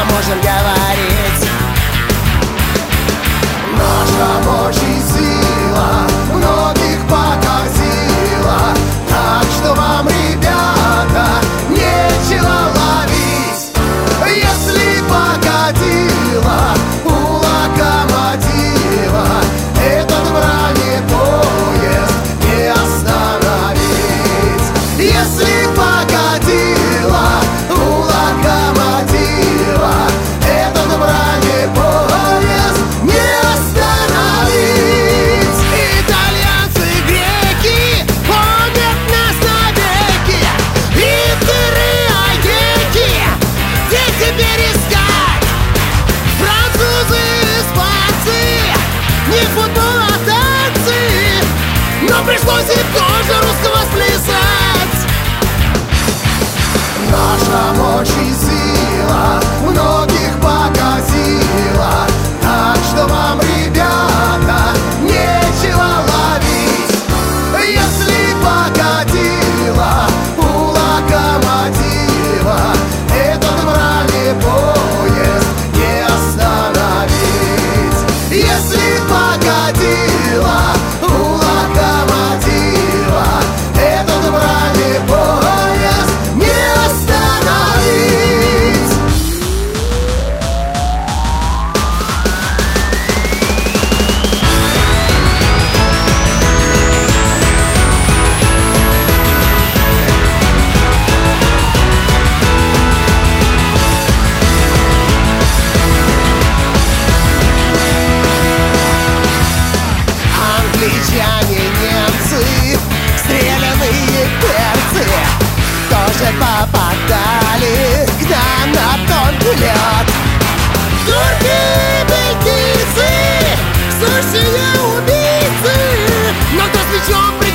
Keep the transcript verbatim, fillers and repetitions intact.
можем говорить. Наша мощь и сила многих поразила, так что вам, ребята, нечего ловить. Если покатила у локомотива этот бронепоезд не остановить. Если покатила у локомотива этот бронепоезд не остановить. Итальянцы, греки помнят нас навеки. Риттеры, агеки, где теперь искать? Французы, испанцы, не футбол, а танцы, но пришлось им тоже русского сплясать. Наша мощь и сила многих поразила, так что вам, ребята, нечего ловить. Если покатила у локомотива этот бронепоезд не остановить. Если покатила у локомотива этот бронепоезд не остановить. Англичане, немцы, стрелянные перцы тоже попадали к нам на тонкий лед. Турки, бельгийцы, сущие убийцы, но кто с мечом